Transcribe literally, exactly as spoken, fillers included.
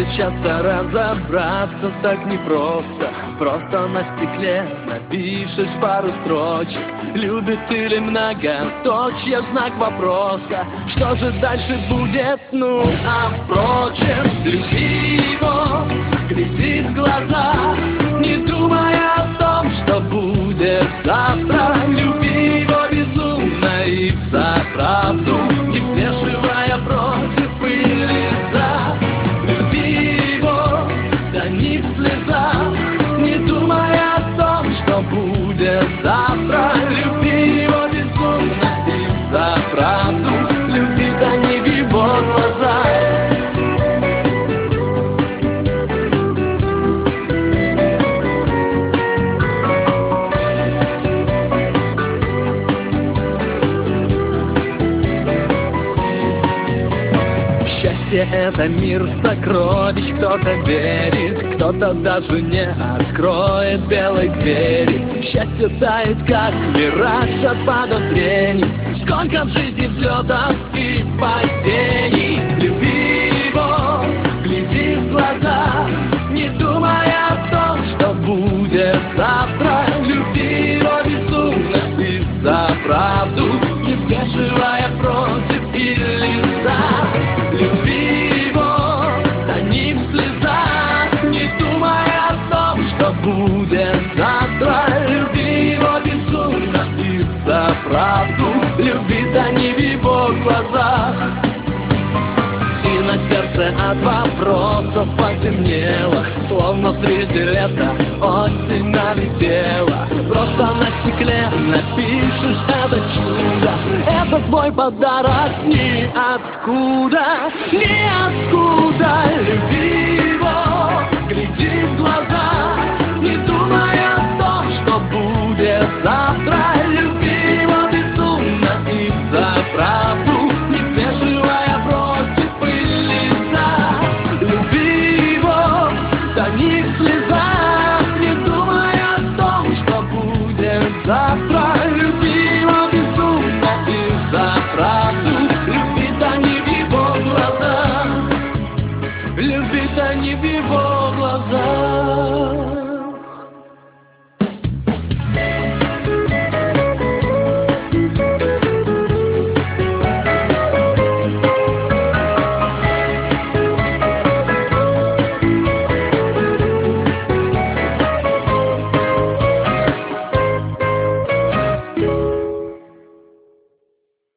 сердце часто разобраться так непросто. Просто на стекле напишешь пару строчек. Любит или многоточие, знак вопроса. Что же дальше будет? Ну, а впрочем, люби его, гляди в глаза, не думая о том, что будет завтра. Люби его безумно и взаправду, не взвешивая против или за. Люби его, тони в слезах, не думая о том, что будет завтра. Люби его безумно и взаправду, люби, тони в его глазах. Счастье — это мир сокровищ, кто-то верит, кто-то даже не откроет белой двери. Счастье тает, как мираж от подозрений. Сколько в жизни взлетов и падений. Люби его, гляди в глаза, не думая о том, что будет завтра. Люби его безумно и взаправду, не взвешивая против или за. Люби его, тони в слезах, не думая о том, что будет завтра. Люби его безумно и взаправду, люби, тони в его глазах. И на сердце от вопросов потемнело, словно среди лета осень налетела. Просто на стекле напишешь это чудо. Это твой подарок ниоткуда, ниоткуда. Люби его, гляди в глаза, не думая о том, что будет завтра. Люби его безумно и взаправду, не взвешивая против или за. Люби его, тони в слезах, не думая о том, что будет завтра. Люби его безумно и взаправду, люби, тони в его глазах. Люби, тони в его глазах.